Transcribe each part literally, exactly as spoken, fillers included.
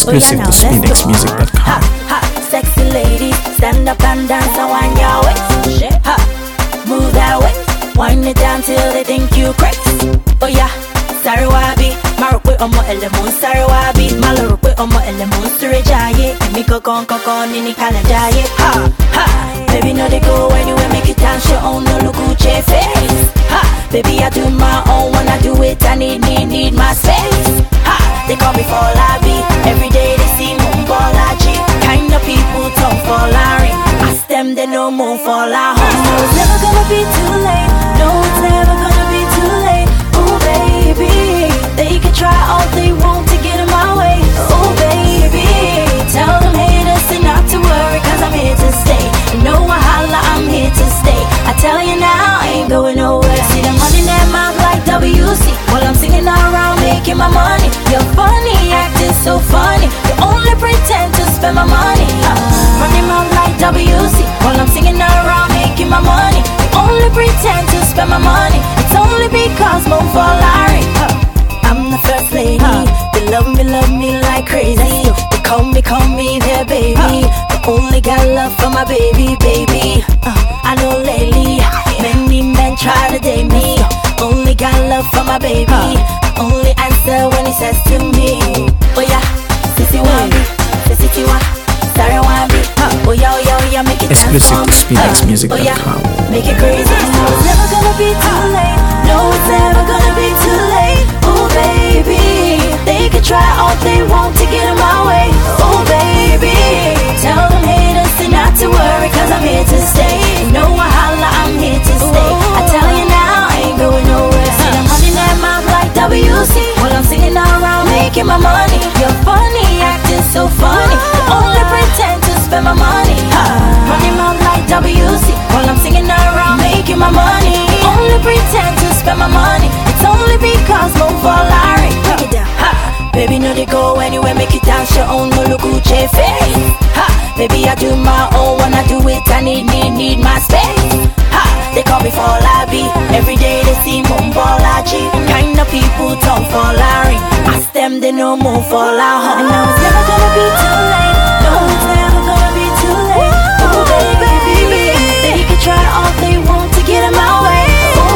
Exclusive to spinx music dot com. Ha, sexy ladies, stand up and dance and wind your waist. Ha, move that way, wind it down till they think you crazy. Oh yeah, sorry wabi, marukwe omo elemo, sorry wabi, malorukwe omo elemo, surejaye, emiko kon kon kon nini kalajaye. Ha, ha, baby no they go anywhere, make it dance your own, no look Gucci face. Ha, baby I do my own, when I do it I need, need, need my space. Ha, they call me for lobby, every day they see Mumbolaji. Kind of people talk for Larry, ask them they know moon for la home. No, it's never gonna be too late, no it's never gonna be too late. Oh baby, they can try all they want to get in my way. Oh baby, tell them haters to not to worry, cause I'm here to stay. No wahala, I'm here to stay. I tell you now, I ain't going nowhere. See the money in their mouth like W C, while I'm singing around making my money. You're funny, acting so funny, you only pretend to spend my money. uh, Running mouth like W C, while I'm singing around making my money. You only pretend to spend my money, it's only because Mo for Larry. uh, I'm the first lady, uh, they love me, love me like crazy. They call me, call me their baby. uh, Only got love for my baby, baby. uh, I know lately many men try to date me. Only got love for my baby. I only answer when he says to me, oh yeah, sissy wambi, sissy tiwa, sorry wambi. Oh yeah, oh yeah, oh yeah, make it dance Exclusive to spinx music oh dot yeah, com. make it crazy. No, it's never gonna be too late. No, it's never gonna be too late. Oh baby, they can try all they want to get in my way. Oh baby, tell them haters to not to worry, cause I'm here to stay. No wahala, I'm here to stay. I tell you now, I ain't going nowhere. See the money in that mouth like W C, while I'm singing around making my money. You're funny, acting so funny, you only pretend to spend my money. Running mouth like W C, while I'm singing around making my money. You only pretend to spend my money, it's only because Mo for Larry. Break it down. Ha, baby no they go anywhere, make it dance your own, no look Gucci face. Ha, baby I do my own, when I do it I need, need, need my space. Ha, they call me for lobby, every day they see Mumbolaji. Kind of people talk for Larry, ask them they know more for la home. And now it's never gonna be too late, no it's never gonna be too late. Oh baby, they can try all they want to get in my way. Oh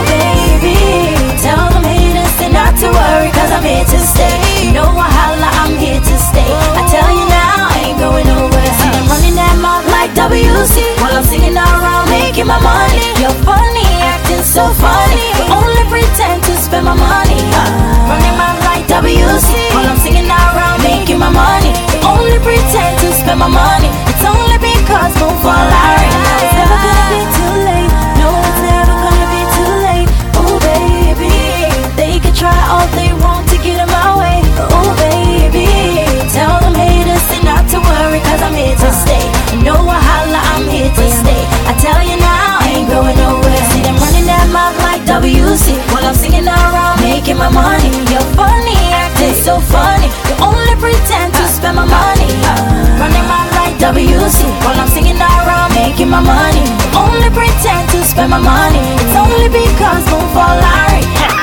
baby, tell them haters to not to worry, cause I'm here to stay. No wahala, I'm here to stay. I tell you now, I ain't going nowhere. See them running that mouth like W C, while I'm singing around making my money. You're funny, acting so funny, you only pretend to spend my money. uh, Running mouth like W C, while I'm singing around making my money. You only pretend to spend my money, it's only because Mo for Larry. It's never gonna be too late, no it's never gonna be too late. Oh baby, they can try all they want to get in my way. Oh baby, tell them haters to not to worry, cause I'm here to stay. No wahala, I'm here to stay. I tell you now, I ain't going nowhere. See them running that mouth like W C, while I'm singing around making my money. You're funny, acting so funny, you only pretend to spend my money. Running mouth like W C, while I'm singing around making my money. You only pretend to spend my money, it's only because Mo for Larry.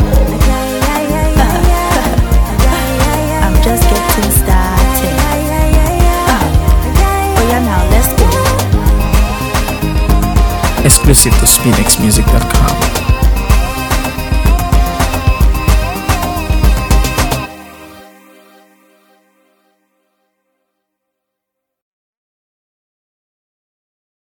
I'm just getting started. uh, Oh yeah, now let's go. Exclusive to spinx music dot com.